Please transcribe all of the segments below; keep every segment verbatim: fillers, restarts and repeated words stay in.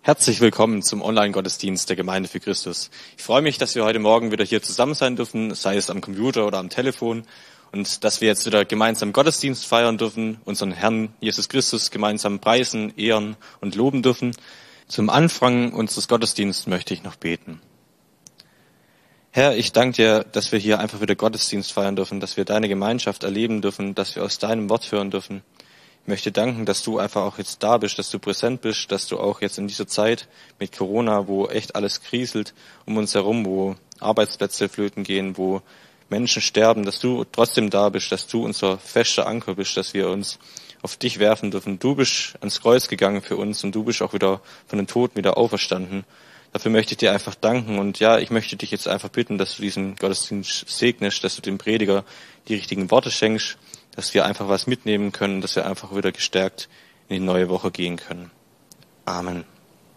Herzlich willkommen zum Online-Gottesdienst der Gemeinde für Christus. Ich freue mich, dass wir heute Morgen wieder hier zusammen sein dürfen, sei es am Computer oder am Telefon, und dass wir jetzt wieder gemeinsam Gottesdienst feiern dürfen, unseren Herrn Jesus Christus gemeinsam preisen, ehren und loben dürfen. Zum Anfang unseres Gottesdienstes möchte ich noch beten. Herr, ich danke dir, dass wir hier einfach wieder Gottesdienst feiern dürfen, dass wir deine Gemeinschaft erleben dürfen, dass wir aus deinem Wort hören dürfen. Ich möchte danken, dass du einfach auch jetzt da bist, dass du präsent bist, dass du auch jetzt in dieser Zeit mit Corona, wo echt alles kriselt um uns herum, wo Arbeitsplätze flöten gehen, wo Menschen sterben, dass du trotzdem da bist, dass du unser fester Anker bist, dass wir uns auf dich werfen dürfen. Du bist ans Kreuz gegangen für uns und du bist auch wieder von den Toten wieder auferstanden. Dafür möchte ich dir einfach danken und ja, ich möchte dich jetzt einfach bitten, dass du diesen Gottesdienst segnest, dass du dem Prediger die richtigen Worte schenkst, dass wir einfach was mitnehmen können, dass wir einfach wieder gestärkt in die neue Woche gehen können. Amen.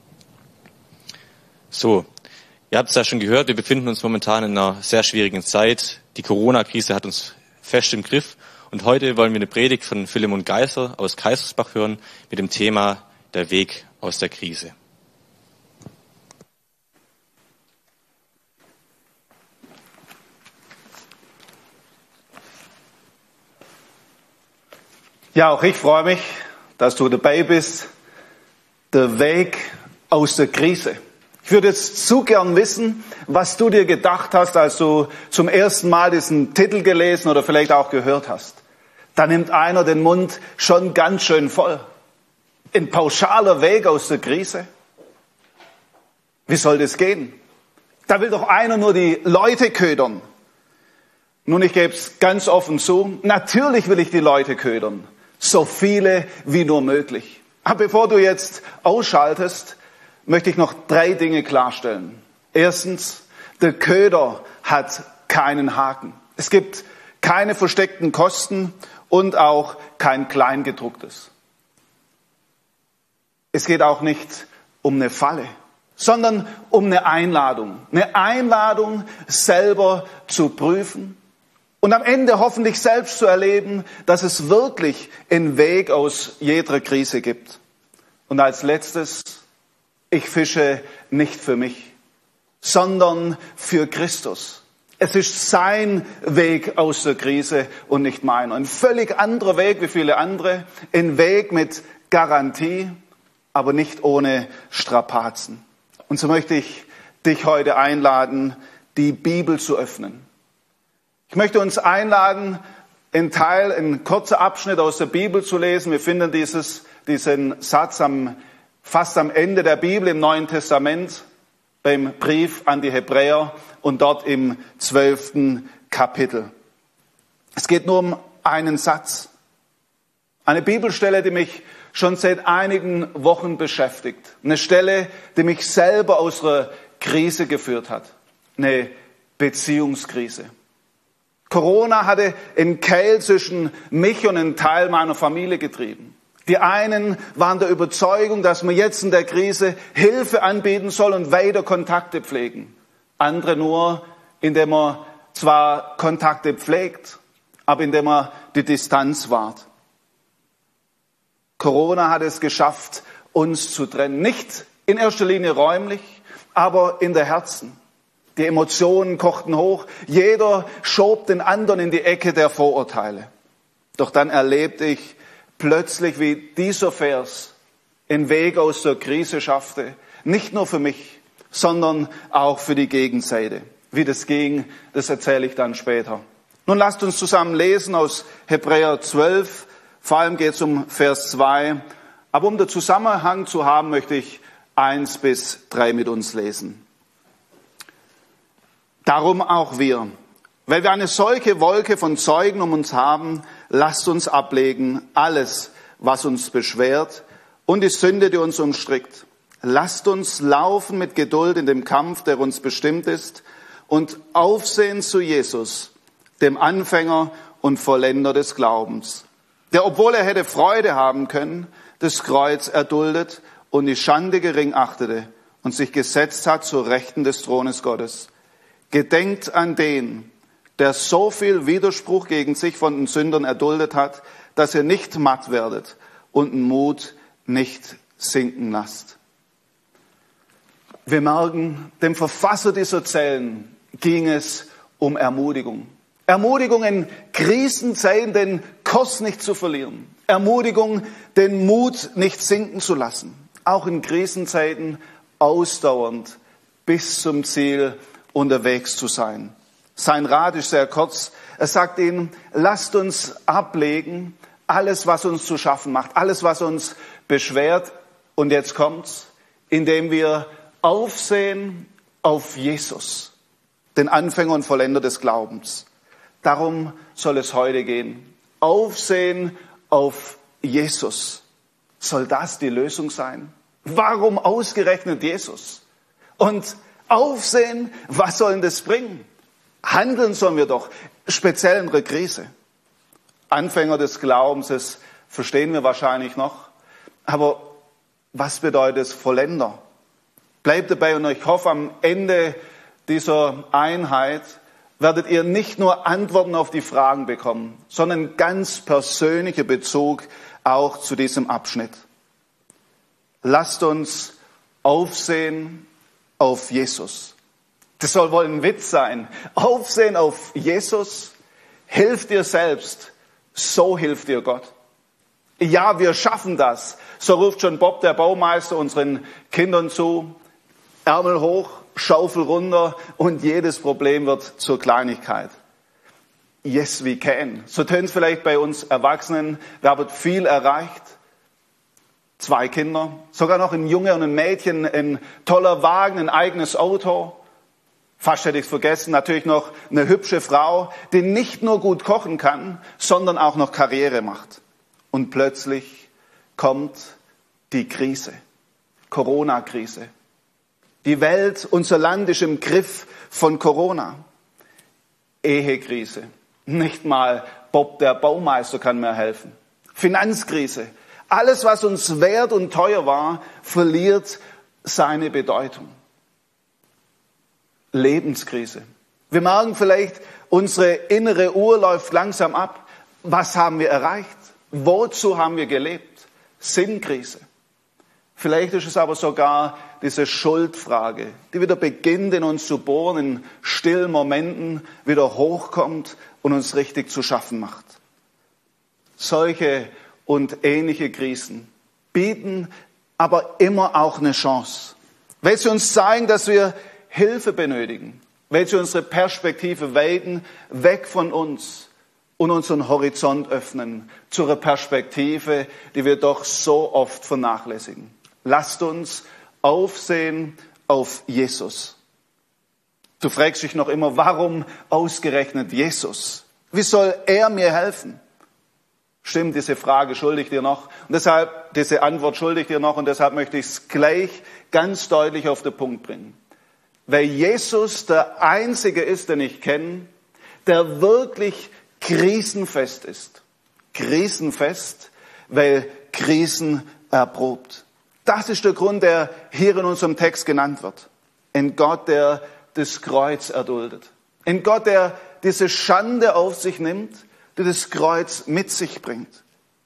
So, ihr habt es ja schon gehört, wir befinden uns momentan in einer sehr schwierigen Zeit. Die Corona-Krise hat uns fest im Griff und heute wollen wir eine Predigt von Philemon Geißler aus Kaisersbach hören mit dem Thema Der Weg aus der Krise. Ja, auch ich freue mich, dass du dabei bist. Der Weg aus der Krise. Ich würde jetzt zu gern wissen, was du dir gedacht hast, als du zum ersten Mal diesen Titel gelesen oder vielleicht auch gehört hast. Da nimmt einer den Mund schon ganz schön voll. Ein pauschaler Weg aus der Krise. Wie soll das gehen? Da will doch einer nur die Leute ködern. Nun, ich gebe es ganz offen zu. Natürlich will ich die Leute ködern. So viele wie nur möglich. Aber bevor du jetzt ausschaltest, möchte ich noch drei Dinge klarstellen. Erstens, der Köder hat keinen Haken. Es gibt keine versteckten Kosten und auch kein Kleingedrucktes. Es geht auch nicht um eine Falle, sondern um eine Einladung. Eine Einladung, selber zu prüfen. Und am Ende hoffentlich selbst zu erleben, dass es wirklich einen Weg aus jeder Krise gibt. Und als letztes, ich fische nicht für mich, sondern für Christus. Es ist sein Weg aus der Krise und nicht meiner. Ein völlig anderer Weg wie viele andere. Ein Weg mit Garantie, aber nicht ohne Strapazen. Und so möchte ich dich heute einladen, die Bibel zu öffnen. Ich möchte uns einladen, einen Teil, einen kurzen Abschnitt aus der Bibel zu lesen. Wir finden dieses, diesen Satz am, fast am Ende der Bibel im Neuen Testament, beim Brief an die Hebräer und dort im zwölften Kapitel. Es geht nur um einen Satz. Eine Bibelstelle, die mich schon seit einigen Wochen beschäftigt. Eine Stelle, die mich selber aus einer Krise geführt hat. Eine Beziehungskrise. Corona hatte einen Keil zwischen mich und einen Teil meiner Familie getrieben. Die einen waren der Überzeugung, dass man jetzt in der Krise Hilfe anbieten soll und weiter Kontakte pflegen. Andere nur, indem man zwar Kontakte pflegt, aber indem man die Distanz wahrt. Corona hat es geschafft, uns zu trennen. Nicht in erster Linie räumlich, aber in der Herzen. Die Emotionen kochten hoch. Jeder schob den anderen in die Ecke der Vorurteile. Doch dann erlebte ich plötzlich, wie dieser Vers einen Weg aus der Krise schaffte. Nicht nur für mich, sondern auch für die Gegenseite. Wie das ging, das erzähle ich dann später. Nun lasst uns zusammen lesen aus Hebräer zwölf. Vor allem geht es um Vers zwei. Aber um den Zusammenhang zu haben, möchte ich eins bis drei mit uns lesen. Darum auch wir, weil wir eine solche Wolke von Zeugen um uns haben, lasst uns ablegen alles, was uns beschwert und die Sünde, die uns umstrickt. Lasst uns laufen mit Geduld in dem Kampf, der uns bestimmt ist, und aufsehen zu Jesus, dem Anfänger und Vollender des Glaubens, der, obwohl er hätte Freude haben können, das Kreuz erduldet und die Schande gering achtete und sich gesetzt hat zur Rechten des Thrones Gottes. Gedenkt an den, der so viel Widerspruch gegen sich von den Sündern erduldet hat, dass ihr nicht matt werdet und den Mut nicht sinken lasst. Wir merken, dem Verfasser dieser Zeilen ging es um Ermutigung. Ermutigung in Krisenzeiten, den Kurs nicht zu verlieren. Ermutigung, den Mut nicht sinken zu lassen. Auch in Krisenzeiten ausdauernd bis zum Ziel unterwegs zu sein. Sein Rat ist sehr kurz. Er sagt ihnen, lasst uns ablegen, alles, was uns zu schaffen macht, alles, was uns beschwert. Und jetzt kommt's, indem wir aufsehen auf Jesus, den Anfänger und Vollender des Glaubens. Darum soll es heute gehen. Aufsehen auf Jesus. Soll das die Lösung sein? Warum ausgerechnet Jesus? Und aufsehen, was soll denn das bringen? Handeln sollen wir doch, speziell in der Krise. Anfänger des Glaubens, das verstehen wir wahrscheinlich noch. Aber was bedeutet es Vollender? Bleibt dabei und ich hoffe, am Ende dieser Einheit werdet ihr nicht nur Antworten auf die Fragen bekommen, sondern ganz persönlicher Bezug auch zu diesem Abschnitt. Lasst uns aufsehen auf Jesus. Das soll wohl ein Witz sein. Aufsehen auf Jesus, hilf dir selbst, so hilft dir Gott. Ja, wir schaffen das. So ruft schon Bob, der Baumeister, unseren Kindern zu. Ärmel hoch, Schaufel runter und jedes Problem wird zur Kleinigkeit. Yes, we can. So tönt es vielleicht bei uns Erwachsenen. Wir haben viel erreicht. Zwei Kinder, sogar noch ein Junge und ein Mädchen, ein toller Wagen, ein eigenes Auto. Fast hätte ich es vergessen, natürlich noch eine hübsche Frau, die nicht nur gut kochen kann, sondern auch noch Karriere macht. Und plötzlich kommt die Krise, Corona-Krise. Die Welt, unser Land ist im Griff von Corona. Ehekrise. Nicht mal Bob, der Baumeister, kann mir helfen. Finanzkrise. Alles, was uns wert und teuer war, verliert seine Bedeutung. Lebenskrise. Wir merken vielleicht, unsere innere Uhr läuft langsam ab. Was haben wir erreicht? Wozu haben wir gelebt? Sinnkrise. Vielleicht ist es aber sogar diese Schuldfrage, die wieder beginnt in uns zu bohren, in stillen Momenten wieder hochkommt und uns richtig zu schaffen macht. Solche und ähnliche Krisen bieten aber immer auch eine Chance, weil sie uns zeigen, dass wir Hilfe benötigen, weil sie unsere Perspektive weiten, weg von uns und unseren Horizont öffnen zu einer Perspektive, die wir doch so oft vernachlässigen. Lasst uns aufsehen auf Jesus. Du fragst dich noch immer, warum ausgerechnet Jesus? Wie soll er mir helfen? Stimmt, diese Frage schulde ich dir noch. Und deshalb, diese Antwort schulde ich dir noch. Und deshalb möchte ich es gleich ganz deutlich auf den Punkt bringen. Weil Jesus der Einzige ist, den ich kenne, der wirklich krisenfest ist. Krisenfest, weil Krisen erprobt. Das ist der Grund, der hier in unserem Text genannt wird. Ein Gott, der das Kreuz erduldet. Ein Gott, der diese Schande auf sich nimmt, die das Kreuz mit sich bringt.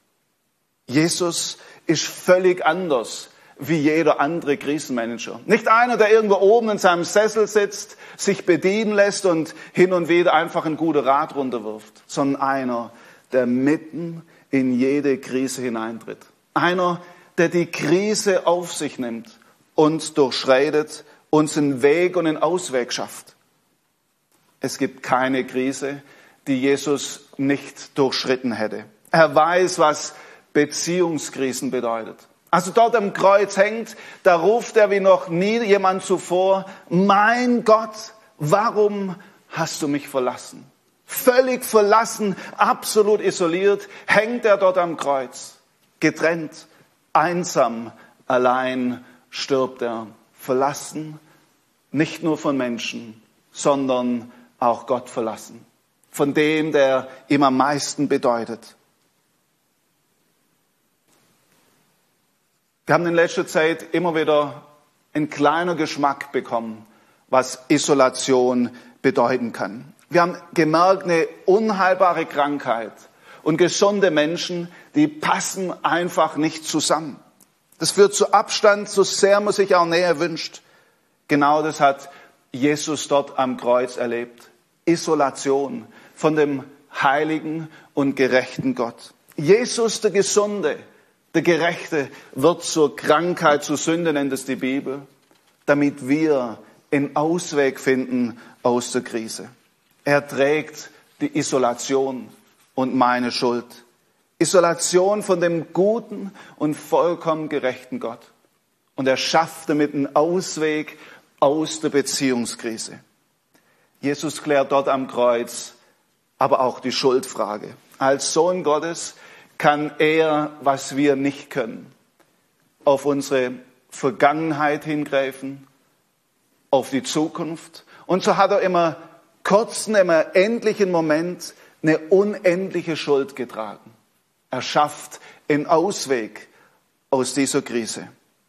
Jesus ist völlig anders wie jeder andere Krisenmanager. Nicht einer, der irgendwo oben in seinem Sessel sitzt, sich bedienen lässt und hin und wieder einfach einen guten Rat runterwirft, sondern einer, der mitten in jede Krise hineintritt. Einer, der die Krise auf sich nimmt und durchschreitet, uns einen Weg und einen Ausweg schafft. Es gibt keine Krise, die Jesus nicht durchschritten hätte. Er weiß, was Beziehungskrisen bedeutet. Also dort am Kreuz hängt, da ruft er wie noch nie jemand zuvor, mein Gott, warum hast du mich verlassen? Völlig verlassen, absolut isoliert, hängt er dort am Kreuz. Getrennt, einsam, allein stirbt er. Verlassen, nicht nur von Menschen, sondern auch Gott verlassen. Von dem, der ihm am meisten bedeutet. Wir haben in letzter Zeit immer wieder einen kleinen Geschmack bekommen, was Isolation bedeuten kann. Wir haben gemerkt, eine unheilbare Krankheit und gesunde Menschen, die passen einfach nicht zusammen. Das führt zu Abstand, so sehr man sich auch Nähe wünscht. Genau das hat Jesus dort am Kreuz erlebt. Isolation von dem heiligen und gerechten Gott. Jesus, der Gesunde, der Gerechte, wird zur Krankheit, zur Sünde, nennt es die Bibel, damit wir einen Ausweg finden aus der Krise. Er trägt die Isolation und meine Schuld. Isolation von dem guten und vollkommen gerechten Gott. Und er schafft damit einen Ausweg aus der Beziehungskrise. Jesus klärt dort am Kreuz aber auch die Schuldfrage. Als Sohn Gottes kann er, was wir nicht können, auf unsere Vergangenheit hingreifen, auf die Zukunft. Und so hat er immer kurzen, immer endlichen Moment eine unendliche Schuld getragen. Er schafft einen Ausweg aus dieser Krise.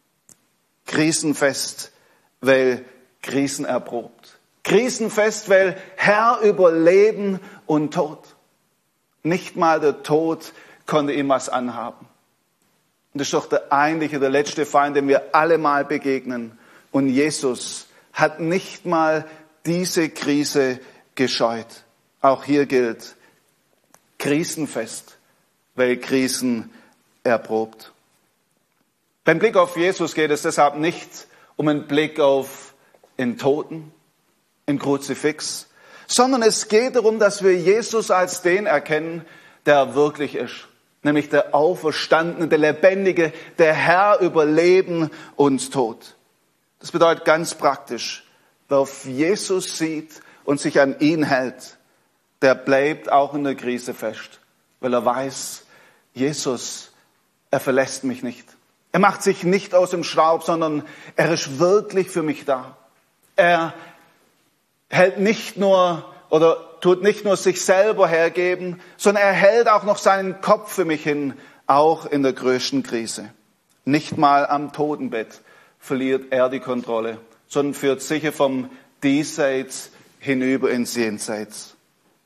Krisenfest, weil krisenerprobt. Krisenfest, weil Herr über Leben und Tod. Nicht mal der Tod konnte ihm was anhaben. Und das ist doch der eigentliche, der letzte Feind, dem wir alle mal begegnen. Und Jesus hat nicht mal diese Krise gescheut. Auch hier gilt, krisenfest, weil Krisen erprobt. Beim Blick auf Jesus geht es deshalb nicht um einen Blick auf den Toten, ein Kruzifix, sondern es geht darum, dass wir Jesus als den erkennen, der er wirklich ist. Nämlich der Auferstandene, der Lebendige, der Herr über Leben und Tod. Das bedeutet ganz praktisch, wer auf Jesus sieht und sich an ihn hält, der bleibt auch in der Krise fest, weil er weiß, Jesus, er verlässt mich nicht. Er macht sich nicht aus dem Staub, sondern er ist wirklich für mich da. Er hält nicht nur oder tut nicht nur sich selber hergeben, sondern er hält auch noch seinen Kopf für mich hin, auch in der größten Krise. Nicht mal am Totenbett verliert er die Kontrolle, sondern führt sicher vom Diesseits hinüber ins Jenseits.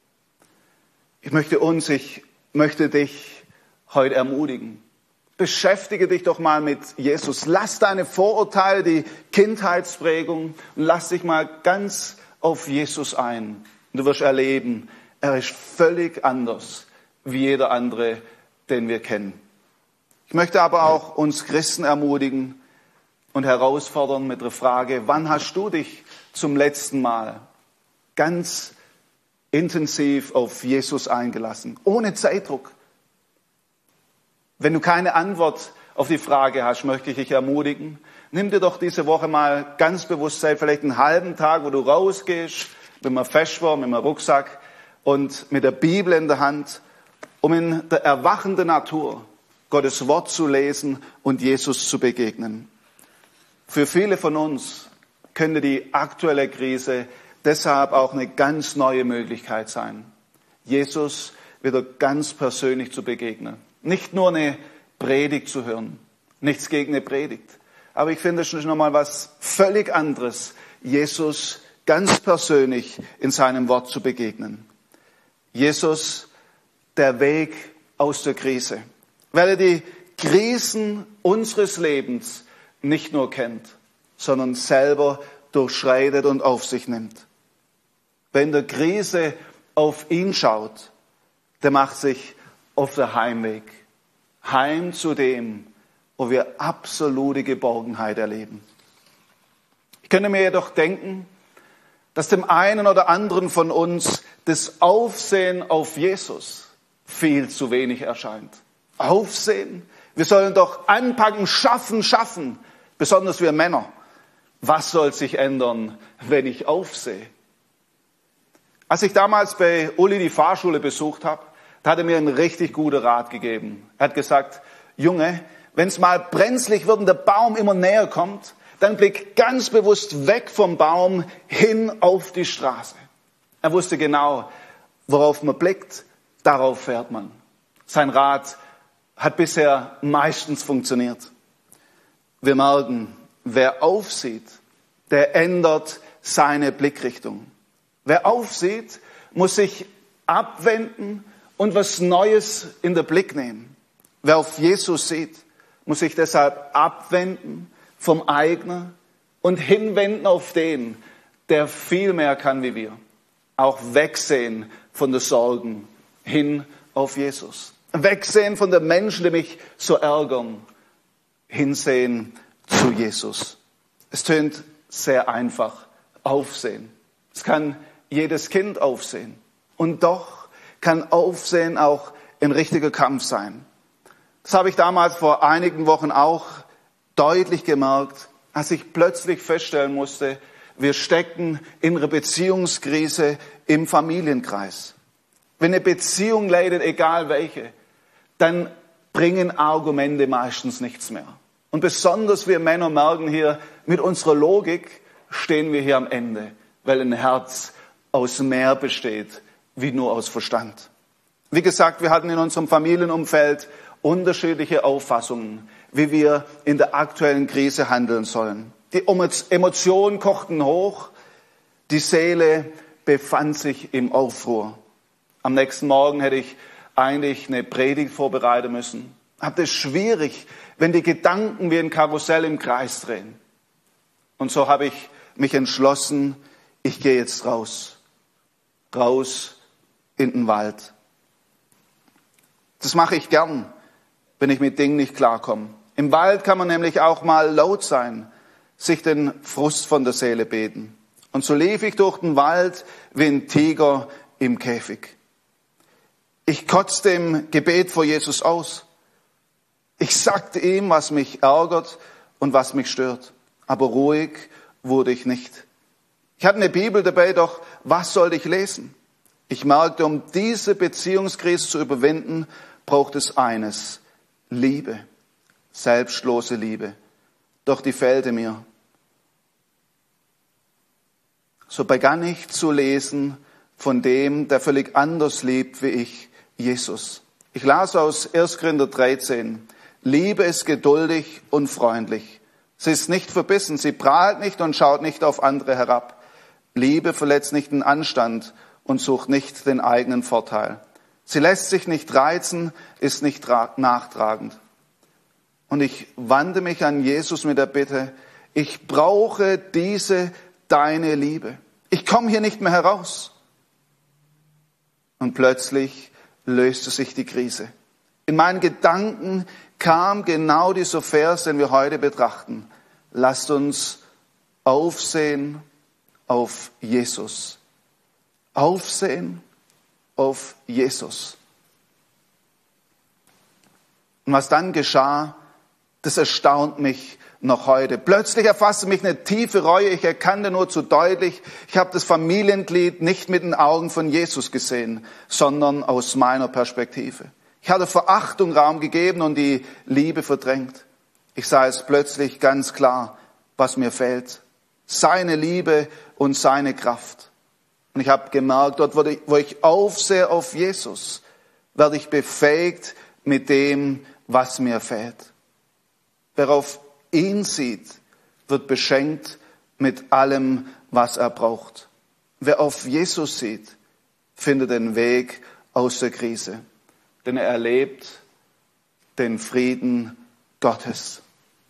Ich möchte uns, ich möchte dich heute ermutigen. Beschäftige dich doch mal mit Jesus. Lass deine Vorurteile, die Kindheitsprägung und lass dich mal ganz auf Jesus ein. Und du wirst erleben, er ist völlig anders wie jeder andere, den wir kennen. Ich möchte aber auch uns Christen ermutigen und herausfordern mit der Frage, wann hast du dich zum letzten Mal ganz intensiv auf Jesus eingelassen, ohne Zeitdruck? Wenn du keine Antwort auf die Frage hast, möchte ich dich ermutigen, nimm dir doch diese Woche mal ganz bewusst Zeit, vielleicht einen halben Tag, wo du rausgehst, mit einem Feschwurm, mit einem Rucksack und mit der Bibel in der Hand, um in der erwachenden Natur Gottes Wort zu lesen und Jesus zu begegnen. Für viele von uns könnte die aktuelle Krise deshalb auch eine ganz neue Möglichkeit sein, Jesus wieder ganz persönlich zu begegnen. Nicht nur eine Predigt zu hören, nichts gegen eine Predigt. Aber ich finde, es ist nochmal was völlig anderes, Jesus ganz persönlich in seinem Wort zu begegnen. Jesus, der Weg aus der Krise. Weil er die Krisen unseres Lebens nicht nur kennt, sondern selber durchschreitet und auf sich nimmt. Wer in der Krise auf ihn schaut, der macht sich auf der Heimweg. Heim zu dem, wo wir absolute Geborgenheit erleben. Ich könnte mir jedoch denken, dass dem einen oder anderen von uns das Aufsehen auf Jesus viel zu wenig erscheint. Aufsehen? Wir sollen doch anpacken, schaffen, schaffen. Besonders wir Männer. Was soll sich ändern, wenn ich aufsehe? Als ich damals bei Uli die Fahrschule besucht habe, da hat er mir einen richtig guten Rat gegeben. Er hat gesagt, Junge, wenn es mal brenzlig wird und der Baum immer näher kommt, dann blick ganz bewusst weg vom Baum hin auf die Straße. Er wusste genau, worauf man blickt, darauf fährt man. Sein Rat hat bisher meistens funktioniert. Wir merken, wer aufsieht, der ändert seine Blickrichtung. Wer aufsieht, muss sich abwenden und was Neues in den Blick nehmen. Wer auf Jesus sieht, muss sich deshalb abwenden vom eigenen und hinwenden auf den, der viel mehr kann wie wir. Auch wegsehen von den Sorgen hin auf Jesus. Wegsehen von den Menschen, die mich so ärgern, hinsehen zu Jesus. Es tönt sehr einfach. Aufsehen. Es kann jedes Kind aufsehen. Und doch kann Aufsehen auch ein richtiger Kampf sein. Das habe ich damals vor einigen Wochen auch deutlich gemerkt, als ich plötzlich feststellen musste, wir stecken in einer Beziehungskrise im Familienkreis. Wenn eine Beziehung leidet, egal welche, dann bringen Argumente meistens nichts mehr. Und besonders wir Männer merken hier, mit unserer Logik stehen wir hier am Ende, weil ein Herz aus mehr besteht, wie nur aus Verstand. Wie gesagt, wir hatten in unserem Familienumfeld unterschiedliche Auffassungen, wie wir in der aktuellen Krise handeln sollen. Die Emotionen kochten hoch, die Seele befand sich im Aufruhr. Am nächsten Morgen hätte ich eigentlich eine Predigt vorbereiten müssen. Habe es schwierig, wenn die Gedanken wie ein Karussell im Kreis drehen. Und so habe ich mich entschlossen, ich gehe jetzt raus. Raus in den Wald. Das mache ich gern, wenn ich mit Dingen nicht klarkomme. Im Wald kann man nämlich auch mal laut sein, sich den Frust von der Seele beten. Und so lief ich durch den Wald wie ein Tiger im Käfig. Ich kotzte im Gebet vor Jesus aus. Ich sagte ihm, was mich ärgert und was mich stört. Aber ruhig wurde ich nicht. Ich hatte eine Bibel dabei, doch was sollte ich lesen? Ich merkte, um diese Beziehungskrise zu überwinden, braucht es eines: Liebe, selbstlose Liebe. Doch die fehlte mir. So begann ich zu lesen von dem, der völlig anders lebt wie ich, Jesus. Ich las aus erster Korinther dreizehn. Liebe ist geduldig und freundlich. Sie ist nicht verbissen, sie prahlt nicht und schaut nicht auf andere herab. Liebe verletzt nicht den Anstand und sucht nicht den eigenen Vorteil. Sie lässt sich nicht reizen, ist nicht nachtragend. Und ich wandte mich an Jesus mit der Bitte, ich brauche diese deine Liebe. Ich komme hier nicht mehr heraus. Und plötzlich löste sich die Krise. In meinen Gedanken kam genau dieser Vers, den wir heute betrachten. Lasst uns aufsehen auf Jesus. Aufsehen auf Jesus. Und was dann geschah, das erstaunt mich noch heute. Plötzlich erfasste mich eine tiefe Reue. Ich erkannte nur zu deutlich, ich habe das Familienglied nicht mit den Augen von Jesus gesehen, sondern aus meiner Perspektive. Ich hatte Verachtung Raum gegeben und die Liebe verdrängt. Ich sah es plötzlich ganz klar, was mir fehlt. Seine Liebe und seine Kraft. Und ich habe gemerkt, dort, wo ich aufsehe auf Jesus, werde ich befähigt mit dem, was mir fehlt. Wer auf ihn sieht, wird beschenkt mit allem, was er braucht. Wer auf Jesus sieht, findet den Weg aus der Krise. Denn er erlebt den Frieden Gottes.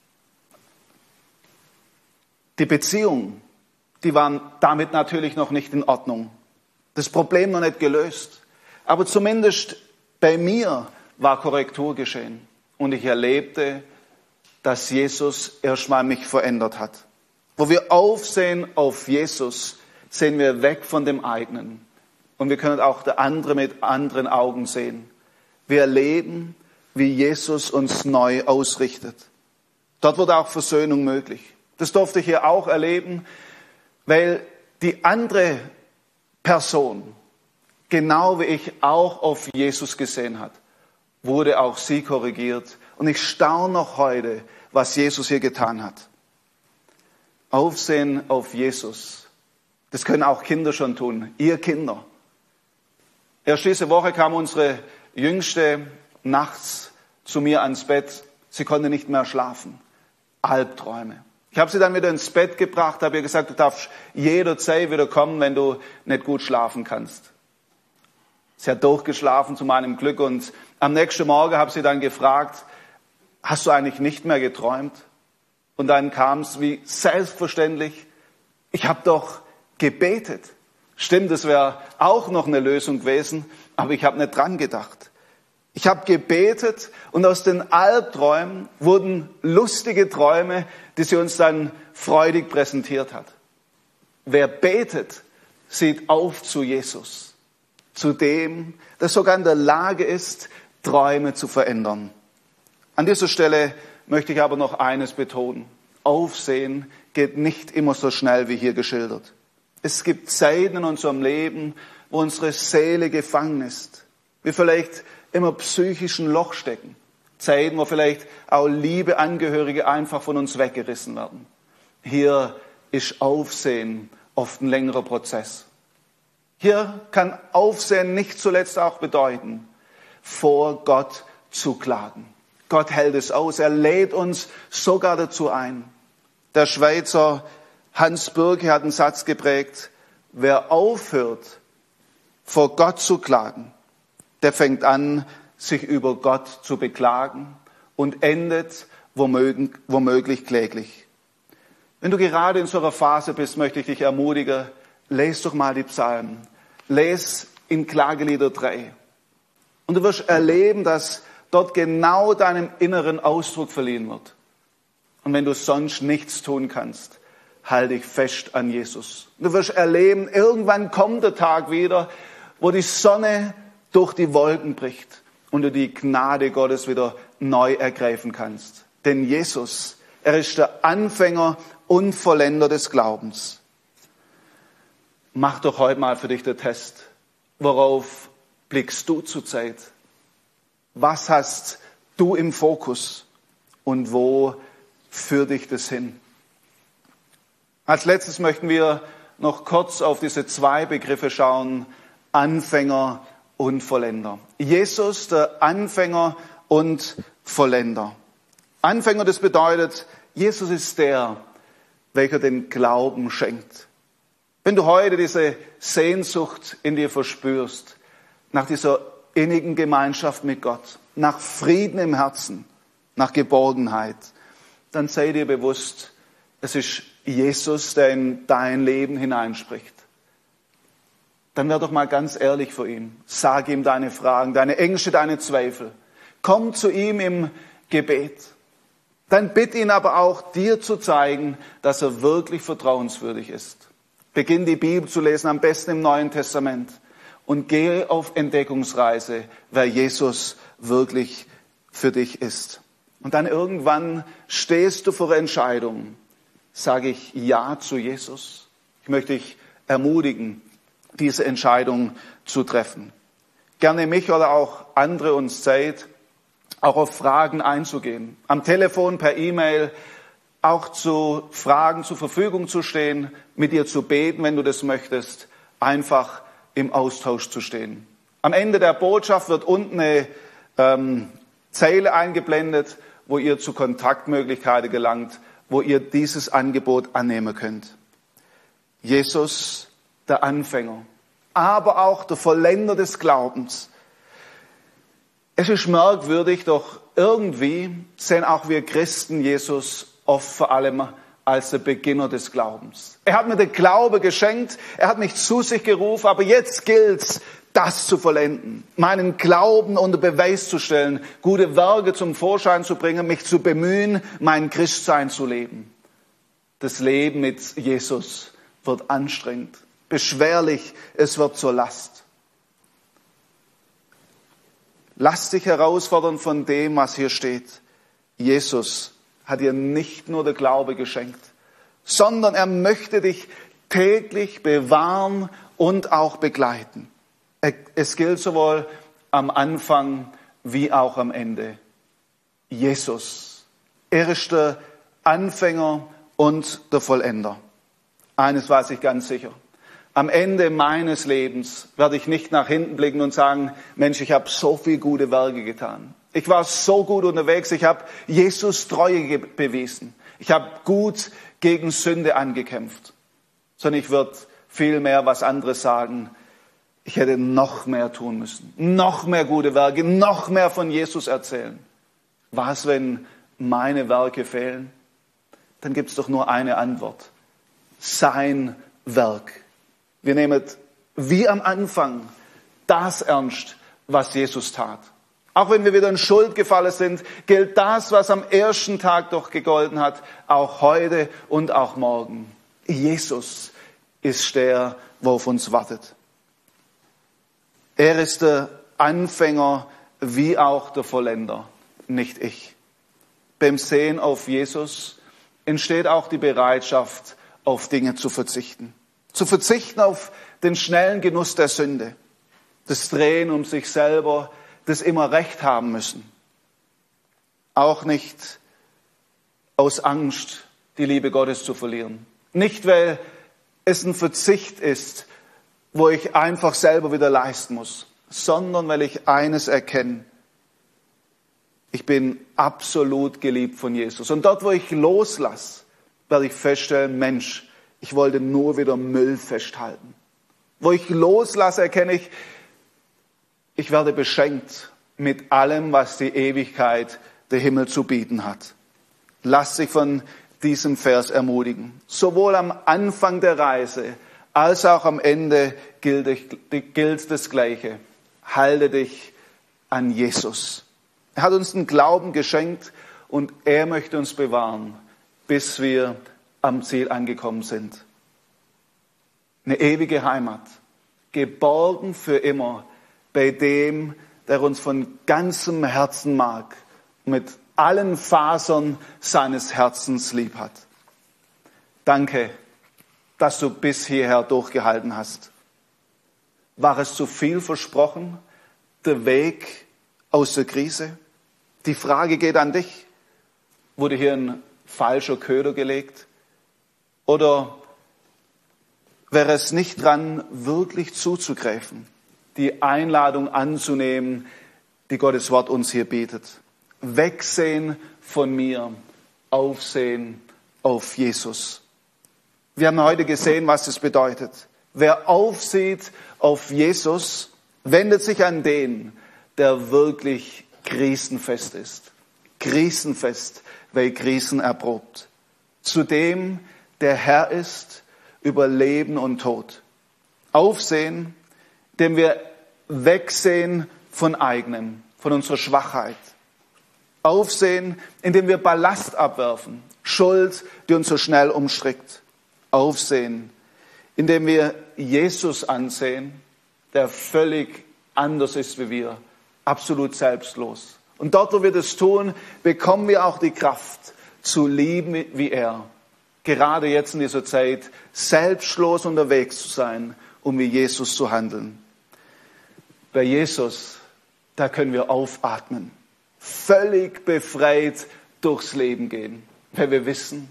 Die Beziehung, die waren damit natürlich noch nicht in Ordnung. Das Problem noch nicht gelöst. Aber zumindest bei mir war Korrektur geschehen. Und ich erlebte, dass Jesus erstmal mich verändert hat. Wo wir aufsehen auf Jesus, sehen wir weg von dem eigenen. Und wir können auch der andere mit anderen Augen sehen. Wir erleben, wie Jesus uns neu ausrichtet. Dort wurde auch Versöhnung möglich. Das durfte ich hier auch erleben, weil die andere Person, genau wie ich, auch auf Jesus gesehen hat, wurde auch sie korrigiert. Und ich staune noch heute, was Jesus hier getan hat. Aufsehen auf Jesus. Das können auch Kinder schon tun. Ihr Kinder. Erst diese Woche kam unsere Jüngste nachts zu mir ans Bett. Sie konnte nicht mehr schlafen. Albträume. Ich habe sie dann wieder ins Bett gebracht, habe ihr gesagt, du darfst jederzeit wieder kommen, wenn du nicht gut schlafen kannst. Sie hat durchgeschlafen zu meinem Glück und am nächsten Morgen habe ich sie dann gefragt, hast du eigentlich nicht mehr geträumt? Und dann kam es wie selbstverständlich, ich habe doch gebetet. Stimmt, das wäre auch noch eine Lösung gewesen, aber ich habe nicht dran gedacht. Ich habe gebetet und aus den Albträumen wurden lustige Träume, die sie uns dann freudig präsentiert hat. Wer betet, sieht auf zu Jesus, zu dem, der sogar in der Lage ist, Träume zu verändern. An dieser Stelle möchte ich aber noch eines betonen. Aufsehen geht nicht immer so schnell wie hier geschildert. Es gibt Zeiten in unserem Leben, wo unsere Seele gefangen ist. Wir vielleicht immer psychischen Loch stecken. Zeiten, wo vielleicht auch liebe Angehörige einfach von uns weggerissen werden. Hier ist Aufsehen oft ein längerer Prozess. Hier kann Aufsehen nicht zuletzt auch bedeuten, vor Gott zu klagen. Gott hält es aus. Er lädt uns sogar dazu ein. Der Schweizer Hans Bürki hat einen Satz geprägt: Wer aufhört, vor Gott zu klagen, der fängt an, sich über Gott zu beklagen und endet womöglich, womöglich kläglich. Wenn du gerade in so einer Phase bist, möchte ich dich ermutigen, lese doch mal die Psalmen. Lese in Klagelieder drei. Und du wirst erleben, dass dort genau deinem Inneren Ausdruck verliehen wird. Und wenn du sonst nichts tun kannst, halte dich fest an Jesus. Du wirst erleben, irgendwann kommt der Tag wieder, wo die Sonne durch die Wolken bricht und du die Gnade Gottes wieder neu ergreifen kannst. Denn Jesus, er ist der Anfänger und Vollender des Glaubens. Mach doch heute mal für dich den Test. Worauf blickst du zurzeit? Was hast du im Fokus und wo führt dich das hin? Als letztes möchten wir noch kurz auf diese zwei Begriffe schauen: Anfänger und Vollender. Jesus, der Anfänger und Vollender. Anfänger, das bedeutet, Jesus ist der, welcher den Glauben schenkt. Wenn du heute diese Sehnsucht in dir verspürst, nach dieser innigen Gemeinschaft mit Gott, nach Frieden im Herzen, nach Geborgenheit, dann sei dir bewusst, es ist Jesus, der in dein Leben hineinspricht. Dann wär doch mal ganz ehrlich vor ihm. Sag ihm deine Fragen, deine Ängste, deine Zweifel. Komm zu ihm im Gebet. Dann bitte ihn aber auch, dir zu zeigen, dass er wirklich vertrauenswürdig ist. Beginn die Bibel zu lesen, am besten im Neuen Testament. Und gehe auf Entdeckungsreise, wer Jesus wirklich für dich ist. Und dann irgendwann stehst du vor Entscheidungen. Sage ich Ja zu Jesus? Ich möchte dich ermutigen, diese Entscheidung zu treffen. Gerne mich oder auch andere uns Zeit, auch auf Fragen einzugehen. Am Telefon, per E-Mail, auch zu Fragen zur Verfügung zu stehen, mit dir zu beten, wenn du das möchtest, einfach im Austausch zu stehen. Am Ende der Botschaft wird unten eine ähm, Zeile eingeblendet, wo ihr zu Kontaktmöglichkeiten gelangt, wo ihr dieses Angebot annehmen könnt. Jesus, der Anfänger, aber auch der Vollender des Glaubens. Es ist merkwürdig, doch irgendwie sehen auch wir Christen Jesus oft vor allem als der Beginner des Glaubens. Er hat mir den Glaube geschenkt, er hat mich zu sich gerufen, aber jetzt gilt's, das zu vollenden, meinen Glauben unter Beweis zu stellen, gute Werke zum Vorschein zu bringen, mich zu bemühen, mein Christsein zu leben. Das Leben mit Jesus wird anstrengend, beschwerlich, es wird zur Last. Lass dich herausfordern von dem, was hier steht. Jesus hat dir nicht nur der Glaube geschenkt, sondern er möchte dich täglich bewahren und auch begleiten. Es gilt sowohl am Anfang wie auch am Ende. Jesus, er ist der Anfänger und der Vollender. Eines weiß ich ganz sicher. Am Ende meines Lebens werde ich nicht nach hinten blicken und sagen, Mensch, ich habe so viel gute Werke getan. Ich war so gut unterwegs, ich habe Jesus Treue bewiesen. Ich habe gut gegen Sünde angekämpft. Sondern ich würde viel mehr was anderes sagen. Ich hätte noch mehr tun müssen. Noch mehr gute Werke, noch mehr von Jesus erzählen. Was, wenn meine Werke fehlen? dann gibt es doch nur eine Antwort. Sein Werk. Wir nehmen wie am Anfang das ernst, was Jesus tat. Auch wenn wir wieder in Schuld gefallen sind, gilt das, was am ersten Tag doch gegolten hat, auch heute und auch morgen. Jesus ist der, wo auf uns wartet. Er ist der Anfänger wie auch der Vollender, nicht ich. Beim Sehen auf Jesus entsteht auch die Bereitschaft, auf Dinge zu verzichten. Zu verzichten auf den schnellen Genuss der Sünde. Das Drehen um sich selber, das immer Recht haben müssen. Auch nicht aus Angst, die Liebe Gottes zu verlieren. Nicht, weil es ein Verzicht ist, wo ich einfach selber wieder leisten muss, sondern weil ich eines erkenne. Ich bin absolut geliebt von Jesus. Und dort, wo ich loslasse, werde ich feststellen, Mensch, ich wollte nur wieder Müll festhalten. Wo ich loslasse, erkenne ich, ich werde beschenkt mit allem, was die Ewigkeit der Himmel zu bieten hat. Lass dich von diesem Vers ermutigen. Sowohl am Anfang der Reise als auch am Ende gilt, gilt das Gleiche. Halte dich an Jesus. Er hat uns den Glauben geschenkt und er möchte uns bewahren, bis wir am Ziel angekommen sind. Eine ewige Heimat, geborgen für immer bei dem, der uns von ganzem Herzen mag, mit allen Fasern seines Herzens lieb hat. Danke, dass du bis hierher durchgehalten hast. War es zu viel versprochen, der Weg aus der Krise? Die Frage geht an dich. Wurde hier ein falscher Köder gelegt? Oder wäre es nicht dran, wirklich zuzugreifen, die Einladung anzunehmen, die Gottes Wort uns hier bietet? Wegsehen von mir, aufsehen auf Jesus. Wir haben heute gesehen, was es bedeutet. Wer aufsieht auf Jesus, wendet sich an den, der wirklich krisenfest ist. Krisenfest, weil Krisen erprobt. Zu dem, der Herr ist über Leben und Tod. Aufsehen, dem wir wegsehen von eigenem, von unserer Schwachheit. Aufsehen, indem wir Ballast abwerfen, Schuld, die uns so schnell umstrickt. Aufsehen, indem wir Jesus ansehen, der völlig anders ist wie wir, absolut selbstlos. Und dort, wo wir das tun, bekommen wir auch die Kraft zu lieben wie er. Gerade jetzt in dieser Zeit selbstlos unterwegs zu sein, um wie Jesus zu handeln. Bei Jesus, da können wir aufatmen, völlig befreit durchs Leben gehen, weil wir wissen,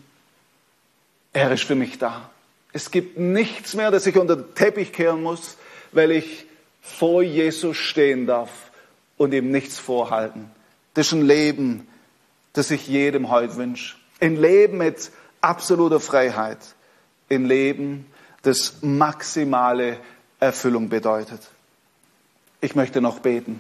er ist für mich da. Es gibt nichts mehr, das ich unter den Teppich kehren muss, weil ich vor Jesus stehen darf und ihm nichts vorhalten. Das ist ein Leben, das ich jedem heute wünsche. Ein Leben mit absoluter Freiheit. Ein Leben, das maximale Erfüllung bedeutet. Ich möchte noch beten.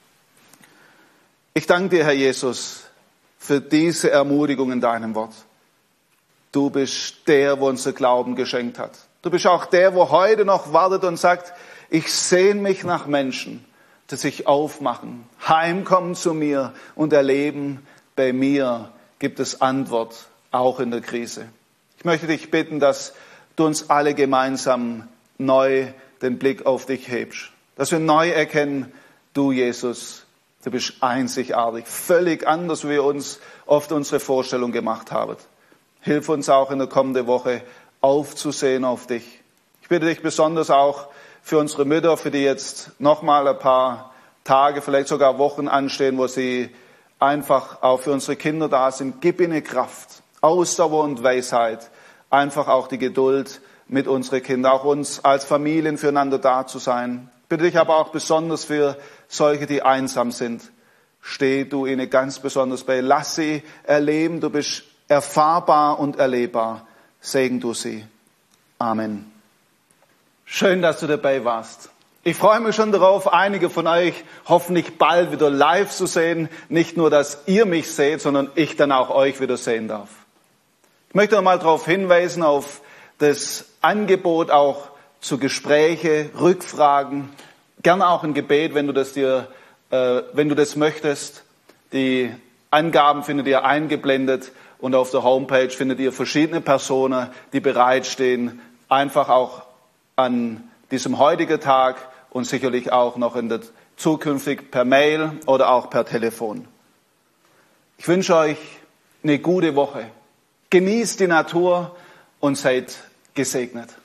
Ich danke dir, Herr Jesus, für diese Ermutigung in deinem Wort. Du bist der, wo unser Glauben geschenkt hat. Du bist auch der, wo heute noch wartet und sagt, ich sehne mich nach Menschen, die sich aufmachen, heimkommen zu mir und erleben, bei mir gibt es Antwort, auch in der Krise. Ich möchte dich bitten, dass du uns alle gemeinsam neu den Blick auf dich hebst. Dass wir neu erkennen, du Jesus, du bist einzigartig, völlig anders, wie wir uns oft unsere Vorstellung gemacht haben. Hilf uns auch in der kommenden Woche aufzusehen auf dich. Ich bitte dich besonders auch für unsere Mütter, für die jetzt nochmal ein paar Tage, vielleicht sogar Wochen anstehen, wo sie einfach auch für unsere Kinder da sind. Gib ihnen Kraft, Ausdauer und Weisheit. Einfach auch die Geduld mit unseren Kindern, auch uns als Familien füreinander da zu sein. Ich bitte dich aber auch besonders für solche, die einsam sind. Steh du ihnen ganz besonders bei. Lass sie erleben, du bist erfahrbar und erlebbar. Segen du sie. Amen. Schön, dass du dabei warst. Ich freue mich schon darauf, einige von euch hoffentlich bald wieder live zu sehen. Nicht nur, dass ihr mich seht, sondern ich dann auch euch wieder sehen darf. Ich möchte noch mal darauf hinweisen, auf das Angebot auch zu Gespräche, Rückfragen, gerne auch ein Gebet, wenn du das dir, äh, wenn du das möchtest. Die Angaben findet ihr eingeblendet und auf der Homepage findet ihr verschiedene Personen, die bereitstehen, einfach auch an diesem heutigen Tag und sicherlich auch noch in der zukünftig per Mail oder auch per Telefon. Ich wünsche euch eine gute Woche. Genießt die Natur und seid gesegnet.